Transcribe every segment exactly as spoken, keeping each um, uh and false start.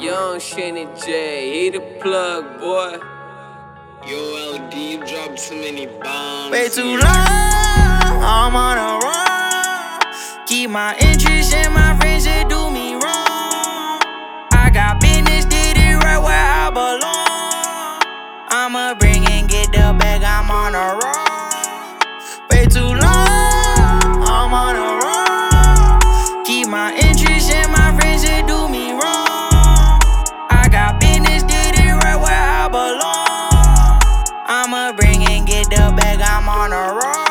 Young Shanny J, he the plug, boy. Yo, L D, you dropped so many bombs. Way too long, I'm on a run. Keep my interest in my friends that do me wrong. I got business, did it right where I belong. I'ma bring and get the bag, I'm on a run. Way too long, I'm on a run. Keep my interest in my friends that do me wrong. I got business, did it right where I belong. I'ma bring and get the bag, I'm on a roll.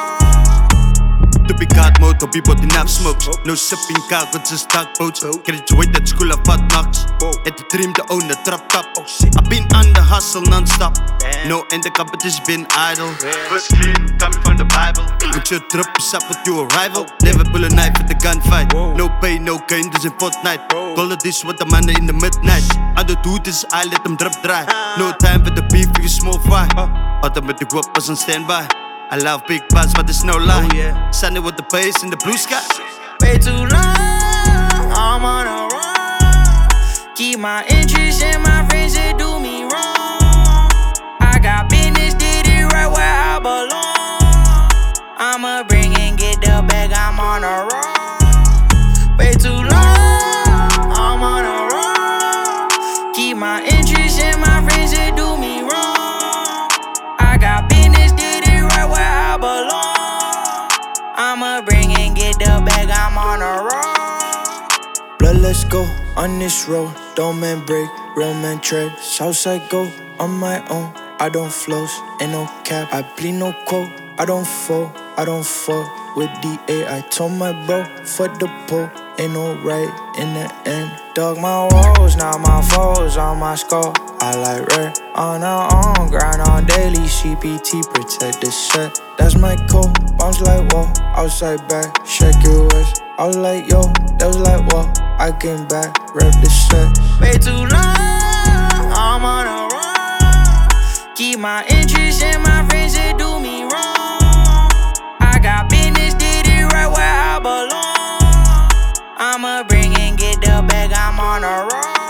To be God mode, to be body enough smokes. No sipping car with just stock boats. Graduate at school of hot knocks. Had the dream to own the trap top. I've been on the hustle non-stop. No in the competition, been idle. First clean, coming from the Bible. With your drip is up with your rival. Never pull a knife at the gunfight. No pain, no gain, dus in Fortnite. Call it this with the money in the midnight. I don't do this, I let them drip dry. No time for the beef, you small fry. Automatic whip was on standby. I love big butts, but there's no lie. Oh, yeah. Sunday with the bass in the blue sky. Way too long, I'm on a run. Keep my interest in my friends that do me wrong. I got business, did it right where I belong. I'ma bring and get the bag, I'm on a run. Way too long, I'm on a run. Keep my interest in my friends that do me wrong. I got business, did it right where I belong. I'ma bring and get the bag, I'm on a roll. Blood, let's go on this road. Don't man break, real man tread. Southside go on my own. I don't floss, ain't no cap. I plead no quote, I don't fall, I don't fall with D A. I told my bro, fuck the pole. Ain't no right in the end. Dug my woes, now my foes on my skull. I like red on our own, grind on daily. C P T protect the set. That's my code. Bounce like whoa, outside back, shake your waist. I was like yo, that was like whoa. I came back, rep the set. Way too long, I'm on a run. Keep my interest in my friends that do me wrong. I got business, did it right where I belong. I'ma bring and get the bag, I'm on a roll.